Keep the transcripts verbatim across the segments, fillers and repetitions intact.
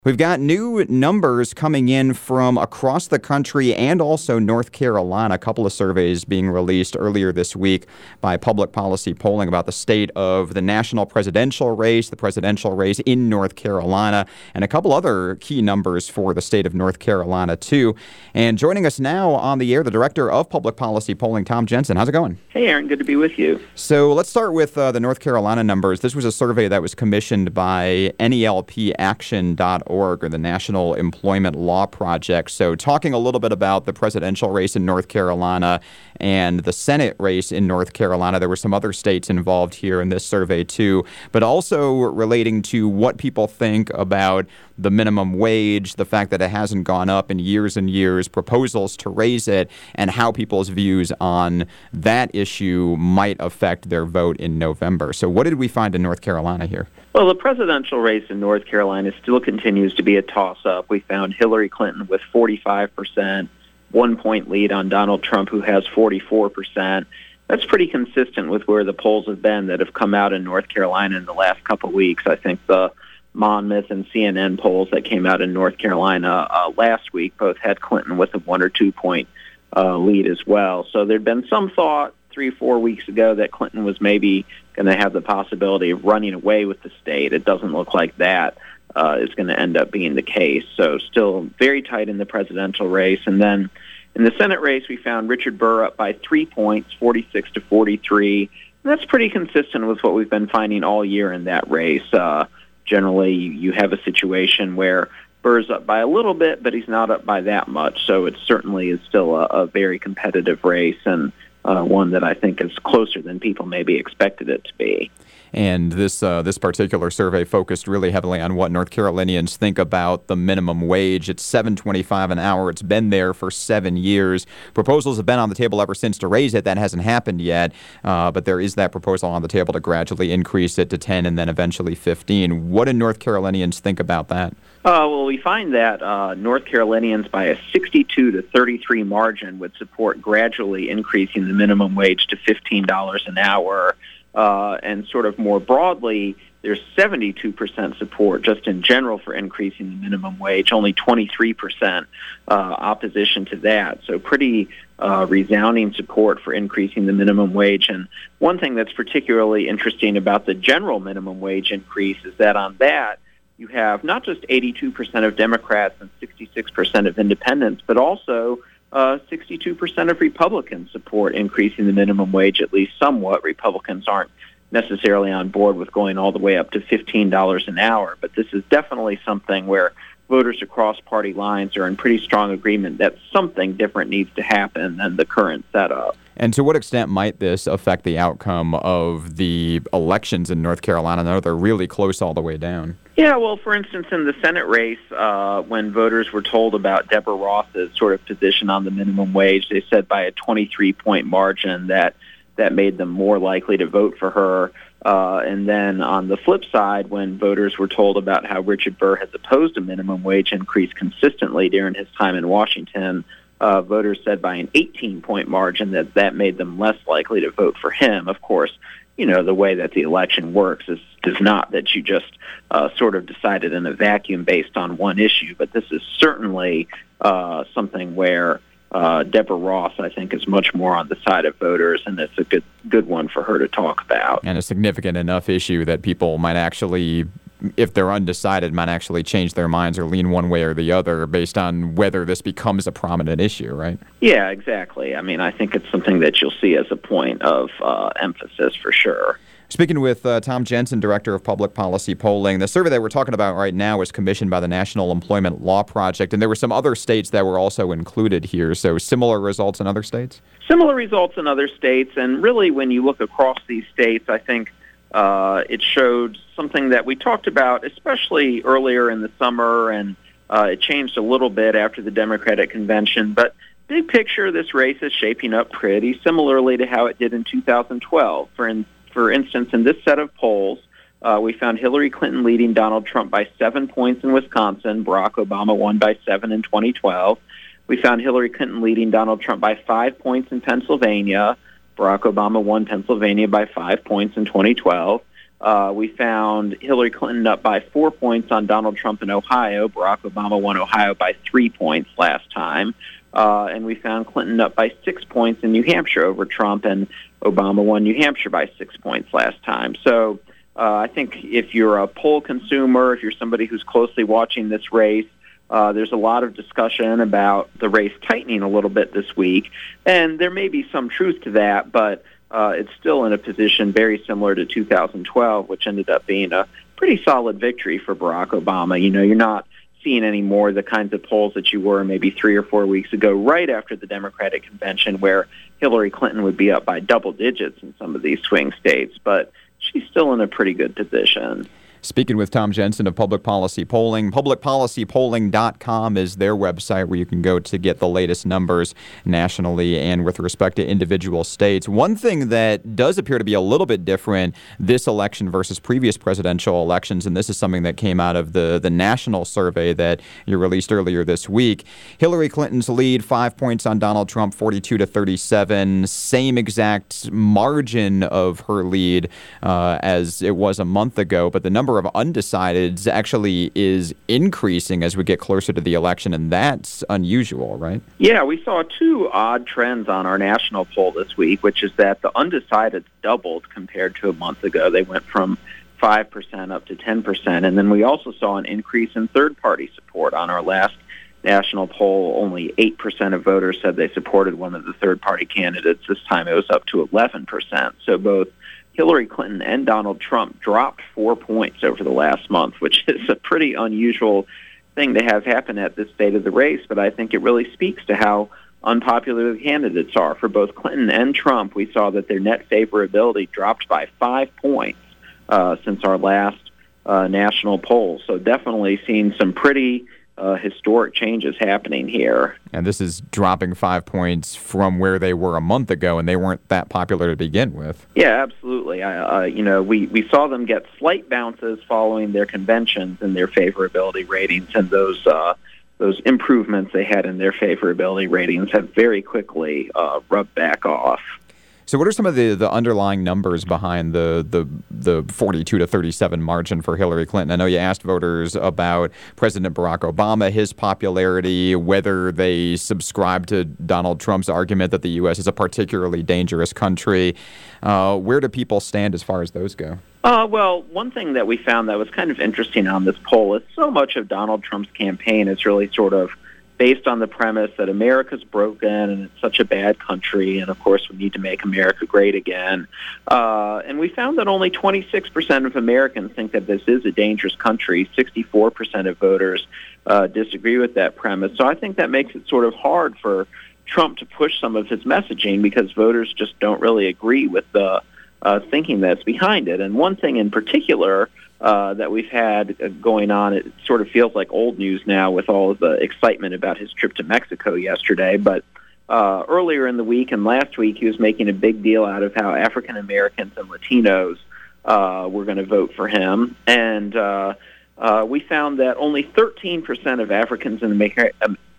We've got new numbers coming in from across the country and also North Carolina. A couple of surveys being released earlier this week by Public Policy Polling about the state of the national presidential race, the presidential race in North Carolina, and a couple other key numbers for the state of North Carolina, too. And joining us now on the air, the Director of Public Policy Polling, Tom Jensen. How's it going? Hey, Aaron. Good to be with you. So let's start with uh, the North Carolina numbers. This was a survey that was commissioned by N E L P action dot org, or the National Employment Law Project. So talking a little bit about the presidential race in North Carolina and the Senate race in North Carolina. There were some other states involved here in this survey too, but also relating to what people think about the minimum wage, the fact that it hasn't gone up in years and years, proposals to raise it, and how people's views on that issue might affect their vote in November. So what did we find in North Carolina here? Well, the presidential race in North Carolina still continues to be a toss-up. We found Hillary Clinton with forty-five percent, one-point lead on Donald Trump, who has forty-four percent. That's pretty consistent with where the polls have been that have come out in North Carolina in the last couple of weeks. I think the Monmouth and C N N polls that came out in North Carolina uh, last week both had Clinton with a one or two point uh, lead as well. So there'd been some thought three, four weeks ago that Clinton was maybe going to have the possibility of running away with the state. It doesn't look like that uh, is going to end up being the case. So still very tight in the presidential race. And then in the Senate race, we found Richard Burr up by three points, forty-six to forty-three. And that's pretty consistent with what we've been finding all year in that race. Uh, generally, you have a situation where Burr's up by a little bit, but he's not up by that much. So it certainly is still a, a very competitive race, and Uh, one that I think is closer than people maybe expected it to be. And this uh, this particular survey focused really heavily on what North Carolinians think about the minimum wage. It's seven twenty-five an hour. It's been there for seven years. Proposals have been on the table ever since to raise it. That hasn't happened yet, uh, but there is that proposal on the table to gradually increase it to ten and then eventually fifteen. What do North Carolinians think about that? Uh, well, we find that uh, North Carolinians by a sixty-two to thirty-three margin would support gradually increasing the minimum wage to fifteen dollars an hour. Uh, and sort of more broadly, there's seventy-two percent support just in general for increasing the minimum wage, only twenty-three percent uh, opposition to that. So pretty uh, resounding support for increasing the minimum wage. And one thing that's particularly interesting about the general minimum wage increase is that on that, you have not just eighty-two percent of Democrats and sixty-six percent of independents, but also uh, sixty-two percent of Republicans support increasing the minimum wage, at least somewhat. Republicans aren't necessarily on board with going all the way up to fifteen dollars an hour, but this is definitely something where voters across party lines are in pretty strong agreement that something different needs to happen than the current setup. And to what extent might this affect the outcome of the elections in North Carolina? I know they're really close all the way down. Yeah, well, for instance, in the Senate race, uh, when voters were told about Deborah Ross's sort of position on the minimum wage, they said by a twenty-three point margin that that made them more likely to vote for her. Uh, and then on the flip side, when voters were told about how Richard Burr has opposed a minimum wage increase consistently during his time in Washington, uh, voters said by an eighteen point margin that that made them less likely to vote for him. Of course, you know, the way that the election works is, is not that you just uh, sort of decided in a vacuum based on one issue, but this is certainly uh, something where Uh, Deborah Ross, I think, is much more on the side of voters, and it's a good good one for her to talk about. And a significant enough issue that people might actually, if they're undecided, might actually change their minds or lean one way or the other based on whether this becomes a prominent issue, right? Yeah, exactly. I mean, I think it's something that you'll see as a point of uh, emphasis for sure. Speaking with uh, Tom Jensen, Director of Public Policy Polling, the survey that we're talking about right now was commissioned by the National Employment Law Project, and there were some other states that were also included here. So similar results in other states? Similar results in other states, and really when you look across these states, I think uh, it showed something that we talked about, especially earlier in the summer, and uh, it changed a little bit after the Democratic convention. But big picture, this race is shaping up pretty similarly to how it did in two thousand twelve. For in, For instance, in this set of polls, uh, we found Hillary Clinton leading Donald Trump by seven points in Wisconsin. Barack Obama won by seven in twenty twelve. We found Hillary Clinton leading Donald Trump by five points in Pennsylvania. Barack Obama won Pennsylvania by five points in twenty twelve. Uh, we found Hillary Clinton up by four points on Donald Trump in Ohio. Barack Obama won Ohio by three points last time. Uh, and we found Clinton up by six points in New Hampshire over Trump, and Obama won New Hampshire by six points last time. So uh, I think if you're a poll consumer, if you're somebody who's closely watching this race, uh, there's a lot of discussion about the race tightening a little bit this week. And there may be some truth to that, but uh, it's still in a position very similar to two thousand twelve, which ended up being a pretty solid victory for Barack Obama. You know, you're not seeing any more the kinds of polls that you were maybe three or four weeks ago, right after the Democratic convention, where Hillary Clinton would be up by double digits in some of these swing states. But she's still in a pretty good position. Speaking with Tom Jensen of Public Policy Polling, public policy polling dot com is their website where you can go to get the latest numbers nationally and with respect to individual states. One thing that does appear to be a little bit different this election versus previous presidential elections, and this is something that came out of the, the national survey that you released earlier this week. Hillary Clinton's lead, five points on Donald Trump, forty-two to thirty-seven, same exact margin of her lead uh, as it was a month ago, but the number of undecideds actually is increasing as we get closer to the election, and that's unusual, right? Yeah, we saw two odd trends on our national poll this week, which is that the undecideds doubled compared to a month ago. They went from five percent up to ten percent, and then we also saw an increase in third-party support. On our last national poll, only eight percent of voters said they supported one of the third-party candidates. This time it was up to eleven percent. So both Hillary Clinton and Donald Trump dropped four points over the last month, which is a pretty unusual thing to have happen at this state of the race, but I think it really speaks to how unpopular the candidates are. For both Clinton and Trump, we saw that their net favorability dropped by five points uh, since our last uh, national poll. So definitely seeing some pretty Uh, historic changes happening here. And this is dropping five points from where they were a month ago, and they weren't that popular to begin with. Yeah, absolutely. I, uh, you know, we, we saw them get slight bounces following their conventions and their favorability ratings, and those uh, those improvements they had in their favorability ratings have very quickly uh, rubbed back off. So what are some of the, the underlying numbers behind the, the the forty-two to thirty-seven margin for Hillary Clinton? I know you asked voters about President Barack Obama, his popularity, whether they subscribe to Donald Trump's argument that the U S is a particularly dangerous country. Uh, where do people stand as far as those go? Uh, well, one thing that we found that was kind of interesting on this poll is so much of Donald Trump's campaign is really sort of based on the premise that America's broken and it's such a bad country, and of course we need to make America great again. Uh, and we found that only twenty-six percent of Americans think that this is a dangerous country. sixty-four percent of voters uh, disagree with that premise. So I think that makes it sort of hard for Trump to push some of his messaging because voters just don't really agree with the uh, thinking that's behind it. And one thing in particular Uh, that we've had uh, going on. It sort of feels like old news now with all of the excitement about his trip to Mexico yesterday. But uh, earlier in the week and last week, he was making a big deal out of how African Americans and Latinos uh, were going to vote for him. And uh, uh, we found that only thirteen percent of Africans and Americans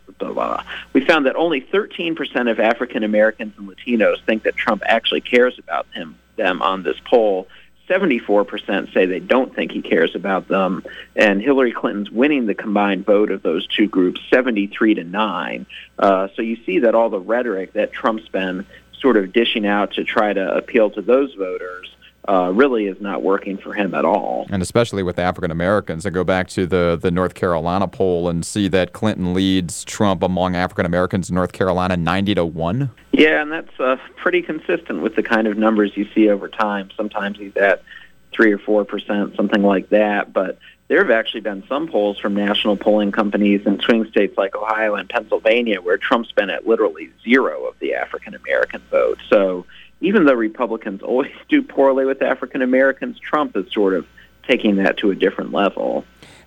uh, we found that only thirteen percent of African Americans and Latinos think that Trump actually cares about him them on this poll. seventy-four percent say they don't think he cares about them, and Hillary Clinton's winning the combined vote of those two groups seventy-three to nine. Uh, so you see that all the rhetoric that Trump's been sort of dishing out to try to appeal to those voters uh, really is not working for him at all. And especially with African Americans. I go back to the, the North Carolina poll and see that Clinton leads Trump among African Americans in North Carolina ninety to one. Yeah, and that's uh, pretty consistent with the kind of numbers you see over time. Sometimes he's at three or four percent, something like that. But there have actually been some polls from national polling companies in swing states like Ohio and Pennsylvania where Trump's been at literally zero of the African American vote. So even though Republicans always do poorly with African Americans, Trump is sort of taking that to a different level.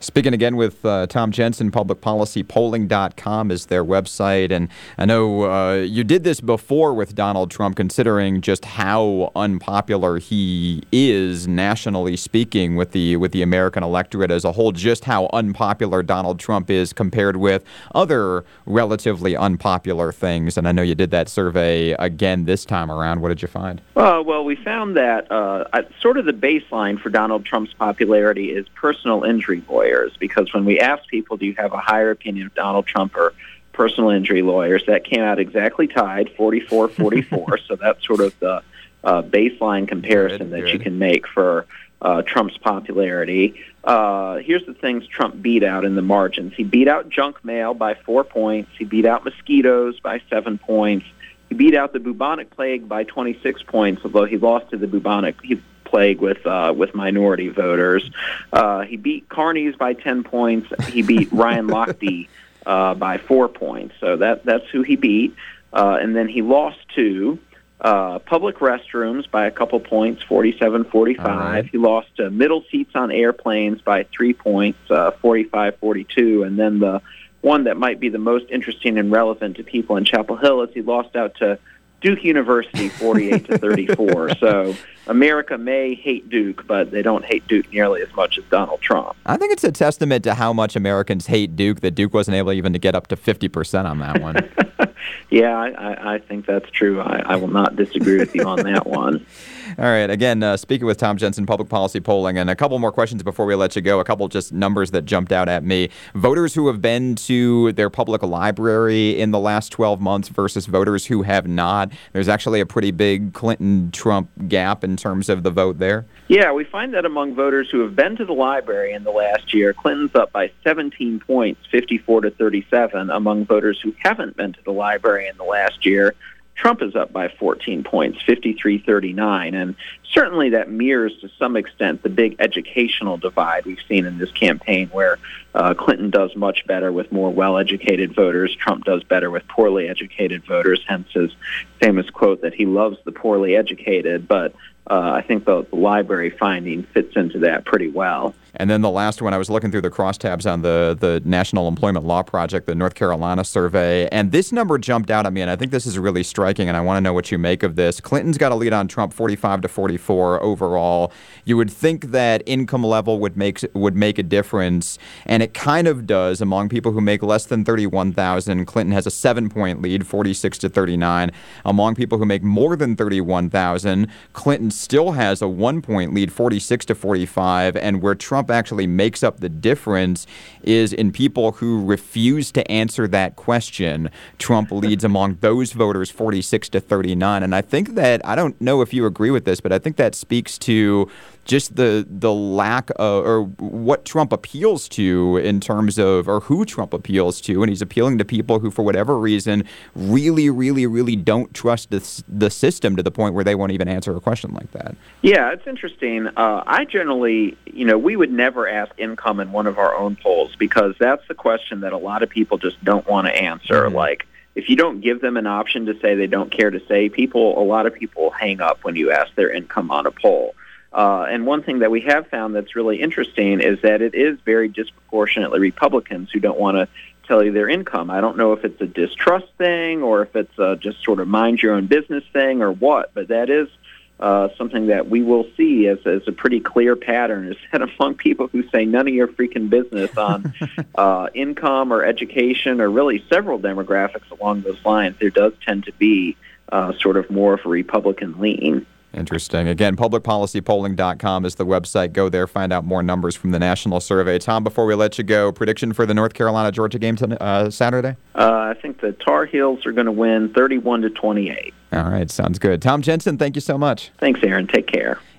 Speaking again with uh, Tom Jensen, public policy polling dot com is their website. And I know uh, you did this before with Donald Trump, considering just how unpopular he is, nationally speaking, with the with the American electorate as a whole, just how unpopular Donald Trump is compared with other relatively unpopular things. And I know you did that survey again this time around. What did you find? Uh, well, we found that uh, sort of the baseline for Donald Trump's popularity is personal injury lawyers, because when we asked people, do you have a higher opinion of Donald Trump or personal injury lawyers, that came out exactly tied, forty-four forty-four. So that's sort of the uh, baseline comparison good, that good. you can make for uh, Trump's popularity. Uh, here's the things Trump beat out in the margins. He beat out junk mail by four points. He beat out mosquitoes by seven points. He beat out the bubonic plague by twenty-six points, although he lost to the bubonic plague with uh, with minority voters. Uh, he beat Carney's by ten points. He beat Ryan Lochte uh, by four points. So that that's who he beat. Uh, and then he lost to uh, public restrooms by a couple points, forty-seven forty-five. Right. He lost to middle seats on airplanes by three points, uh, forty-five forty-two. And then the one that might be the most interesting and relevant to people in Chapel Hill is he lost out to Duke University, forty-eight to thirty-four. So America may hate Duke, but they don't hate Duke nearly as much as Donald Trump. I think it's a testament to how much Americans hate Duke that Duke wasn't able even to get up to fifty percent on that one. Yeah, I, I think that's true. I, I will not disagree with you on that one. All right. Again, uh, speaking with Tom Jensen, Public Policy Polling, and a couple more questions before we let you go. A couple just numbers that jumped out at me. Voters who have been to their public library in the last twelve months versus voters who have not. There's actually a pretty big Clinton-Trump gap in terms of the vote there. Yeah, we find that among voters who have been to the library in the last year, Clinton's up by seventeen points, fifty-four to thirty-seven. Among voters who haven't been to the library in the last year, Trump is up by fourteen points, fifty-three thirty-nine, and certainly that mirrors to some extent the big educational divide we've seen in this campaign, where uh, Clinton does much better with more well-educated voters. Trump does better with poorly educated voters, hence his famous quote that he loves the poorly educated, but uh, I think the, the library finding fits into that pretty well. And then the last one, I was looking through the crosstabs on the, the National Employment Law Project, the North Carolina survey, and this number jumped out at me, and I think this is really striking, and I want to know what you make of this. Clinton's got a lead on Trump, forty-five to forty-four overall. You would think that income level would make would make a difference, and it kind of does among people who make less than thirty-one thousand dollars. Clinton has a seven-point lead, forty-six to thirty-nine. Among people who make more than thirty-one thousand dollars, Clinton still has a one-point lead, forty-six to forty-five, and where Trump actually makes up the difference is in people who refuse to answer that question. Trump leads among those voters, forty-six to thirty-nine. And I think that, I don't know if you agree with this, but I think that speaks to just the the lack of, or what Trump appeals to in terms of, or who Trump appeals to. And he's appealing to people who, for whatever reason, really, really, really don't trust the, the system to the point where they won't even answer a question like that. Yeah, it's interesting. Uh, I generally, you know, we would never ask income in one of our own polls, because that's the question that a lot of people just don't want to answer. Mm-hmm. Like, if you don't give them an option to say they don't care to say, people, a lot of people hang up when you ask their income on a poll. Uh, and one thing that we have found that's really interesting is that it is very disproportionately Republicans who don't want to tell you their income. I don't know if it's a distrust thing or if it's a just sort of mind your own business thing or what, but that is uh, something that we will see as, as a pretty clear pattern, is that among people who say none of your freaking business on uh, income or education or really several demographics along those lines, there does tend to be uh, sort of more of a Republican lean. Interesting. Again, public policy polling dot com is the website. Go there, find out more numbers from the national survey. Tom, before we let you go, prediction for the North Carolina-Georgia game to, uh, Saturday? Uh, I think the Tar Heels are going to win thirty-one to twenty-eight. All right, sounds good. Tom Jensen, thank you so much. Thanks, Aaron. Take care.